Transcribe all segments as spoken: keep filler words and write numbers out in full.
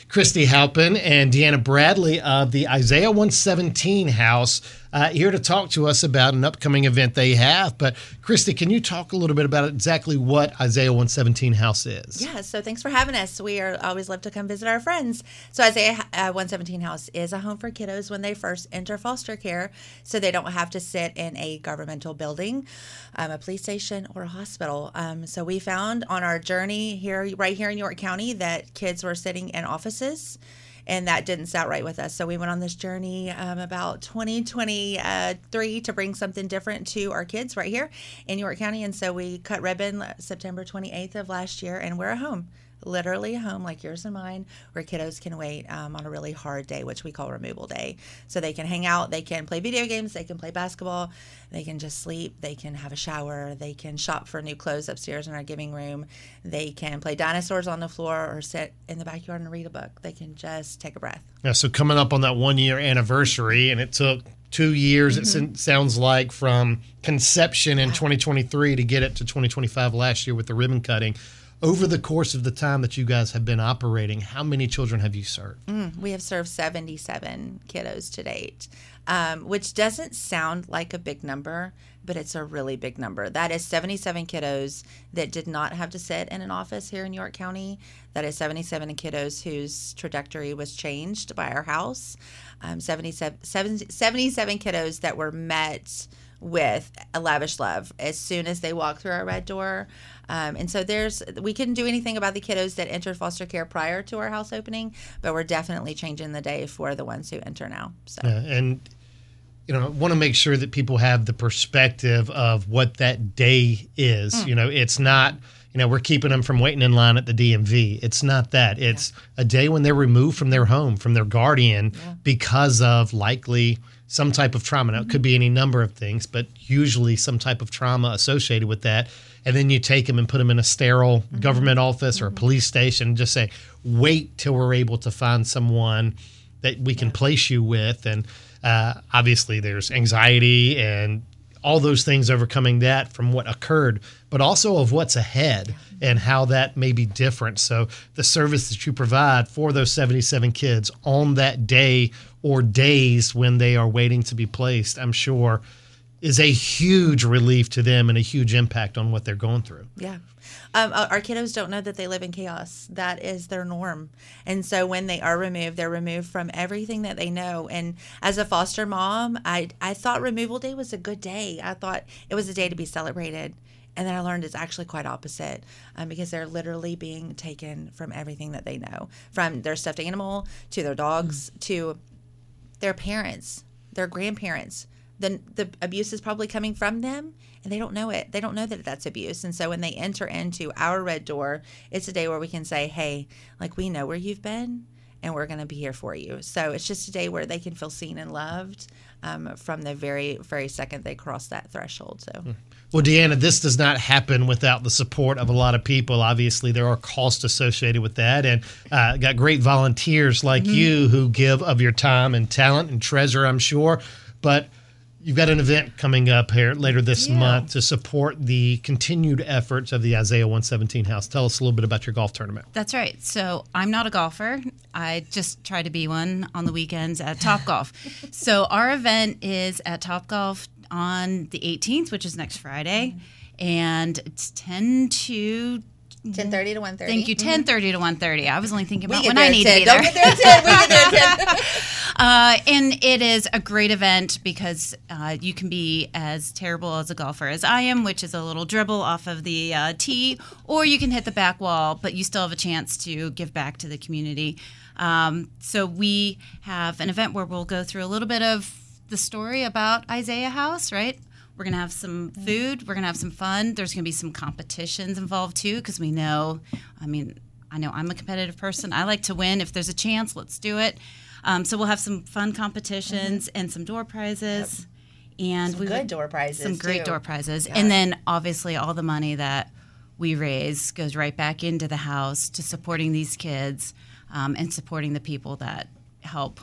Christy Halpin and Deanna Bradley of the Isaiah one seventeen House uh, here to talk to us about an upcoming event they have. But Christy, can you talk a little bit about exactly what Isaiah one seventeen House is? Yeah, so thanks for having us. We are always love to come visit our friends. So Isaiah uh, one seventeen House is a home for kiddos when they first enter foster care, so they don't have to sit in a governmental building, um, a police station, or a hospital. Um, so we found on our journey here, right here in York County, that kids were sitting in offices, and that didn't sound right with us. So we went on this journey um, about twenty twenty-three to bring something different to our kids right here in York County. And so we cut ribbon September twenty-eighth of last year, and we're a home, literally a home like yours and mine, where kiddos can wait um, on a really hard day, which we call removal day. So they can hang out, they can play video games, they can play basketball, they can just sleep, they can have a shower, they can shop for new clothes upstairs in our giving room, they can play dinosaurs on the floor or sit in the backyard and read a book. They can just take a breath. Yeah, so coming up on that one-year anniversary, and it took two years, mm-hmm. it sounds like, from conception in yeah. twenty twenty-three to get it to twenty twenty-five last year with the ribbon cutting. Over the course of the time that you guys have been operating, how many children have you served? Mm, we have served seventy-seven kiddos to date, um, which doesn't sound like a big number, but it's a really big number. That is seventy-seven kiddos that did not have to sit in an office here in York County. That is seventy-seven kiddos whose trajectory was changed by our house. Um, seventy-seven, seventy-seven kiddos that were met with a lavish love as soon as they walk through our red door. Um, and so there's, we couldn't do anything about the kiddos that entered foster care prior to our house opening, but we're definitely changing the day for the ones who enter now. So, yeah, and, you know, I want to make sure that people have the perspective of what that day is. Mm. You know, it's not, you know, we're keeping them from waiting in line at the D M V. It's not that. It's yeah. a day when they're removed from their home, from their guardian, yeah. because of likely some type of trauma. Now, it could be any number of things, but usually some type of trauma associated with that. And then you take them and put them in a sterile mm-hmm. government office or a police station and just say, wait till we're able to find someone that we can yeah. place you with. And uh, obviously there's anxiety and all those things overcoming that from what occurred, but also of what's ahead yeah. and how that may be different. So the service that you provide for those seventy-seven kids on that day or days when they are waiting to be placed, I'm sure is a huge relief to them and a huge impact on what they're going through. Yeah. Um, our kiddos don't know that they live in chaos. That is their norm. And so when they are removed, they're removed from everything that they know. And as a foster mom, I, I thought removal day was a good day. I thought it was a day to be celebrated. And then I learned it's actually quite opposite um, because they're literally being taken from everything that they know, from their stuffed animal to their dogs mm. to their parents, their grandparents. The, the abuse is probably coming from them, and they don't know it. They don't know that that's abuse. And so when they enter into our red door, it's a day where we can say, hey, like, we know where you've been, and we're going to be here for you. So it's just a day where they can feel seen and loved um, from the very, very second they cross that threshold. So, well, Deanna, this does not happen without the support of a lot of people. Obviously, there are costs associated with that, and uh, got great volunteers like mm-hmm. you who give of your time and talent and treasure, I'm sure. But you've got an event coming up here later this yeah. month to support the continued efforts of the Isaiah one seventeen House. Tell us a little bit about your golf tournament. That's right. So I'm not a golfer. I just try to be one on the weekends at Topgolf. So our event is at Topgolf on the eighteenth, which is next Friday, mm-hmm. and it's ten to ten thirty to one thirty. Thank you, ten thirty to one thirty. I was only thinking about we when I need ten. to be there. Don't get there at ten. We get there at ten. Uh, and it is a great event because uh, you can be as terrible as a golfer as I am, which is a little dribble off of the uh, tee, or you can hit the back wall, but you still have a chance to give back to the community. Um, so we have an event where we'll go through a little bit of the story about Isaiah House, right? We're going to have some food. We're going to have some fun. There's going to be some competitions involved, too, because we know, I mean, I know I'm a competitive person. I like to win. If there's a chance, let's do it. Um, so we'll have some fun competitions mm-hmm. and some door prizes. Yep. And some we good door prizes, Some great too. door prizes. Yeah. And then, obviously, all the money that we raise goes right back into the house to supporting these kids um, and supporting the people that help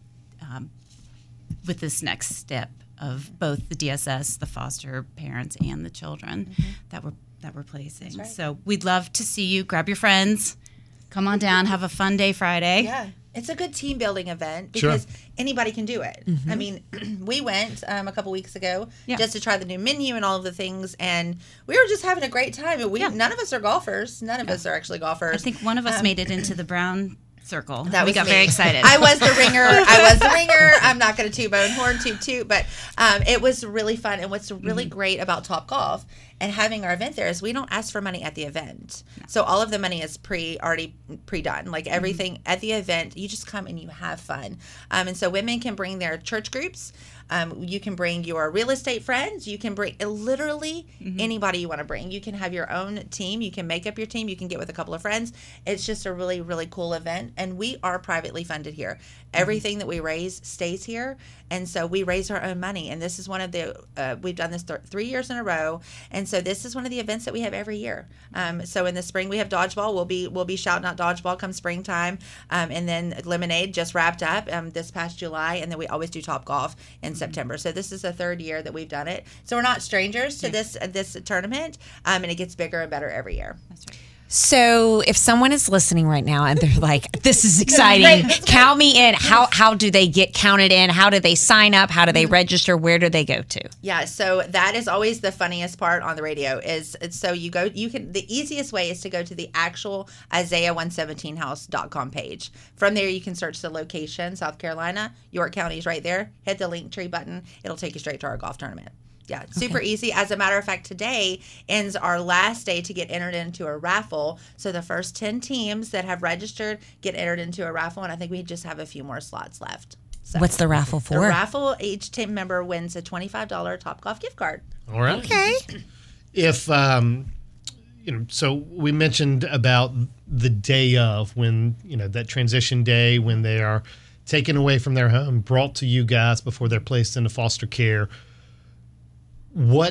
um, with this next step of both the D S S, the foster parents, and the children mm-hmm. that we're that we're placing. Right. So we'd love to see you. Grab your friends. Come on down, have a fun day Friday. Yeah. It's a good team building event Sure. because anybody can do it. I mean, we went um, a couple weeks ago Yeah. just to try the new menu and all of the things, and we were just having a great time. And we Yeah. none of us are golfers. None of us are actually golfers. I think one of us made it into the brown circle. That we was got me. very excited. I was the ringer. I was the ringer. I'm not going to toot my own horn, toot toot, but um, it was really fun. And what's really Mm-hmm. great about Top Golf and having our event there is we don't ask for money at the event. So all of the money is pre already pre done. Like everything Mm-hmm. at the event, you just come and you have fun. Um, and so women can bring their church groups. Um, you can bring your real estate friends. You can bring literally Mm-hmm. anybody you want to bring. You can have your own team. You can make up your team. You can get with a couple of friends. It's just a really, really cool event. And we are privately funded here. Everything that we raise stays here. And so we raise our own money. And this is one of the, uh, we've done this th- three years in a row. And so this is one of the events that we have every year. Um, so in the spring we have dodgeball. We'll be, we'll be shouting out dodgeball come springtime. Um, and then lemonade just wrapped up um, this past July. And then we always do Top Golf in September. So this is the third year that we've done it. So we're not strangers to this, uh, this tournament. Um, and it gets bigger and better every year. That's right. So if someone is listening right now and they're like, this is exciting, count me in. How how do they get counted in? How do they sign up? How do they register? Where do they go to? Yeah, so that is always the funniest part on the radio is it's so you go you can the easiest way is to go to the actual Isaiah one seventeen house dot com page. From there you can search the location, South Carolina, York County is right there. Hit the link tree button. It'll take you straight to our golf tournament. Yeah, super easy. As a matter of fact, today ends our last day to get entered into a raffle. So the first ten teams that have registered get entered into a raffle, and I think we just have a few more slots left. So What's the raffle the for? raffle, each team member wins a twenty-five dollars Topgolf gift card. All right. Okay. If um, you know, so we mentioned about the day of when you know that transition day when they are taken away from their home, brought to you guys before they're placed into foster care. What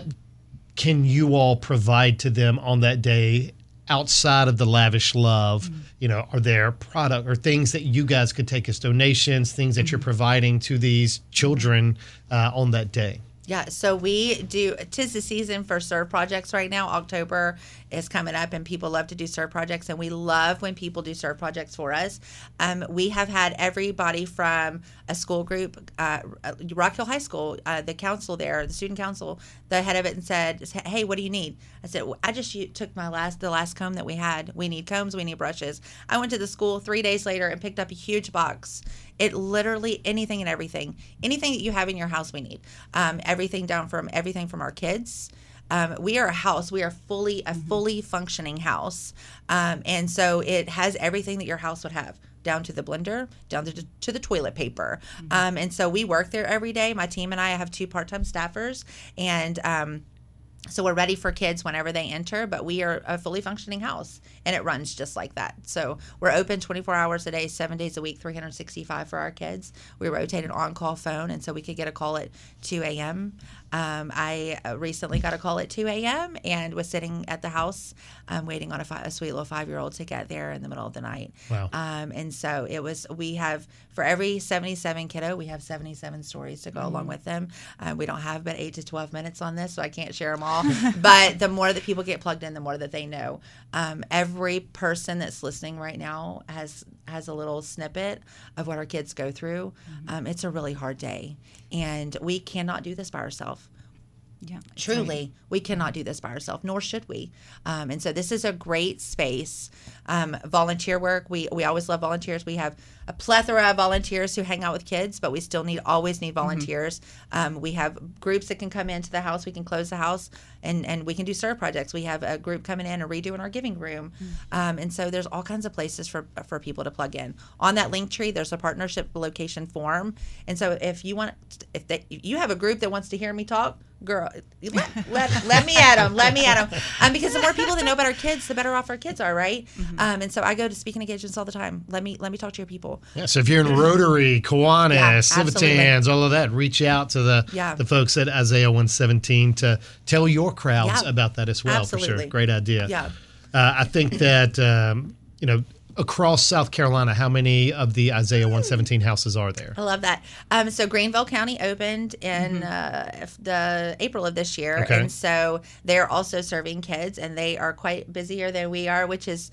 can you all provide to them on that day outside of the lavish love? Mm-hmm. You know, are there product or things that you guys could take as donations, things that mm-hmm. you're providing to these children uh, on that day? Yeah, so we do, 'tis the season for serve projects right now. October is coming up and people love to do serve projects, and we love when people do serve projects for us. Um, we have had everybody from a school group, uh, Rock Hill High School, uh, the council there, the student council, the head of it, and said, hey, what do you need? I said, well, I just u- took my last, the last comb that we had. We need combs, we need brushes. I went to the school three days later and picked up a huge box. It literally, anything and everything, anything that you have in your house, we need. Um, everything down from everything from our kids. Um, we are a house. We are fully a mm-hmm. fully functioning house, um, and so it has everything that your house would have, down to the blender, down to, to the toilet paper. Mm-hmm. Um, and so we work there every day. My team and I have two part-time staffers, and um, so we're ready for kids whenever they enter, but we are a fully functioning house, and it runs just like that. So we're open twenty-four hours a day, seven days a week, three hundred sixty-five for our kids. We rotate an on-call phone, and so we could get a call at two a.m. Um, I recently got a call at two a.m. and was sitting at the house um, waiting on a, fi- a sweet little five-year-old to get there in the middle of the night. Wow. Um, and so it was, we have, for every seventy-seven kiddo, we have seventy-seven stories to go mm-hmm. along with them. Uh, we don't have but eight to twelve minutes on this, so I can't share them all. But the more that people get plugged in, the more that they know. Um, every person that's listening right now has has a little snippet of what our kids go through. Mm-hmm. Um, it's a really hard day, and we cannot do this by ourselves. Yeah, Truly, right. we cannot do this by ourselves, nor should we. Um, and so this is a great space. Um, volunteer work, we we always love volunteers. We have a plethora of volunteers who hang out with kids, but we still need always need volunteers. Mm-hmm. Um, we have groups that can come into the house. We can close the house, and, and we can do serve projects. We have a group coming in and redoing our giving room. Mm-hmm. Um, and so there's all kinds of places for for people to plug in. On that link tree, there's a partnership location form. And so if you want, if, they, if you have a group that wants to hear me talk, girl, let, let, let me at them. Let me at them. Um, because the more people that know about our kids, the better off our kids are, right? Mm-hmm. Um, and so I go to speaking engagements all the time. Let me let me talk to your people. Yeah, so if you're in Rotary, Kiwanis, Yeah, Civitans, all of that, reach out to the Yeah. the folks at Isaiah one seventeen to tell your crowds Yeah. about that as well. For Absolutely. sure, great idea. Yeah. Uh, I think that um, you know. Across South Carolina, how many of the Isaiah one seventeen houses are there? I love that. Um, so Greenville County opened in mm-hmm. uh, the April of this year, okay. and so they're also serving kids, and they are quite busier than we are, which is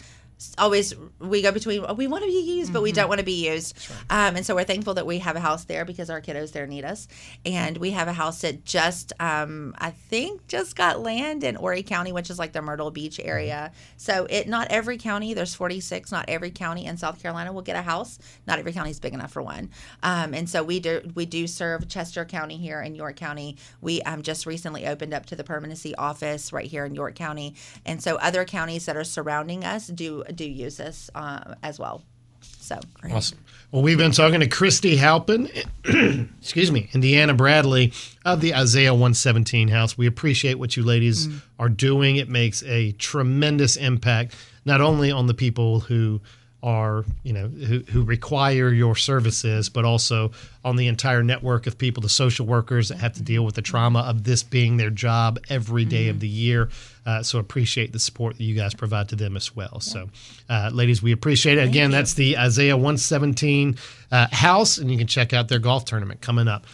always we go between we want to be used, but we don't want to be used. Right. Um, and so we're thankful that we have a house there because our kiddos there need us. And we have a house that just, um, I think, just got land in Horry County, which is like the Myrtle Beach area. So it not every county, there's forty-six, not every county in South Carolina will get a house. Not every county is big enough for one. Um, and so we do we do serve Chester County here in York County. We um, just recently opened up to the permanency office right here in York County. And so other counties that are surrounding us do do use us uh, as well. So great. Awesome. Well, we've been talking to Christy Halpin, excuse me, and Deanna Bradley of the Isaiah one seventeen House. We appreciate what you ladies mm. are doing. It makes a tremendous impact, not only on the people who are, you know, who, who require your services, but also on the entire network of people, the social workers that have to deal with the trauma of this being their job every day mm-hmm. of the year. Uh, so appreciate the support that you guys provide to them as well. Yeah. So, uh, ladies, we appreciate it. Again, that's the Isaiah one seventeen uh, House, and you can check out their golf tournament coming up